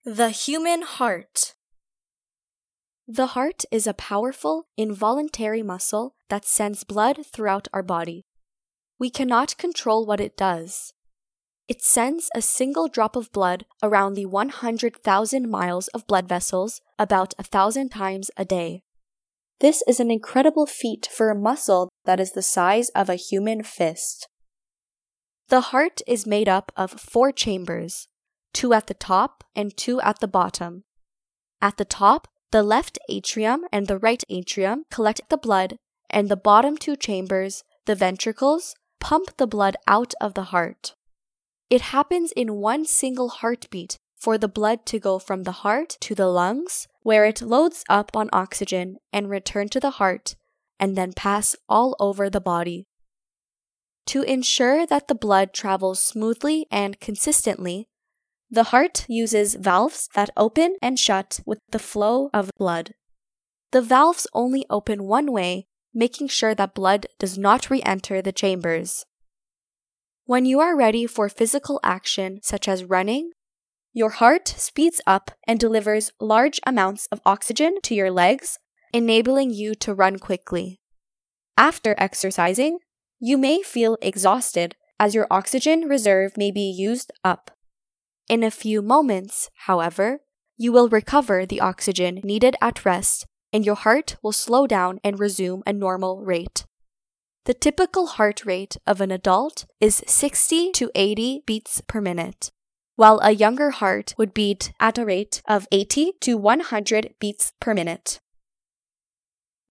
The human heart. The heart is a powerful, involuntary muscle that sends blood throughout our body. We cannot control what it does. It sends a single drop of blood around the 100,000 miles of blood vessels about 1,000 times a day. This is an incredible feat for a muscle that is the size of a human fist. The heart is made up of 4 chambers, 2 at the top and 2 at the bottom. At the top, the left atrium and the right atrium collect the blood, and the bottom 2 chambers, the ventricles, pump the blood out of the heart. It happens in one single heartbeat for the blood to go from the heart to the lungs, where it loads up on oxygen and return to the heart, and then pass all over the body. To ensure that the blood travels smoothly and consistently, the heart uses valves that open and shut with the flow of blood. The valves only open one way, making sure that blood does not re-enter the chambers. When you are ready for physical action such as running, your heart speeds up and delivers large amounts of oxygen to your legs, enabling you to run quickly. After exercising, you may feel exhausted as your oxygen reserve may be used up. In a few moments, however, you will recover the oxygen needed at rest, and your heart will slow down and resume a normal rate. The typical heart rate of an adult is 60 to 80 beats per minute, while a younger heart would beat at a rate of 80 to 100 beats per minute.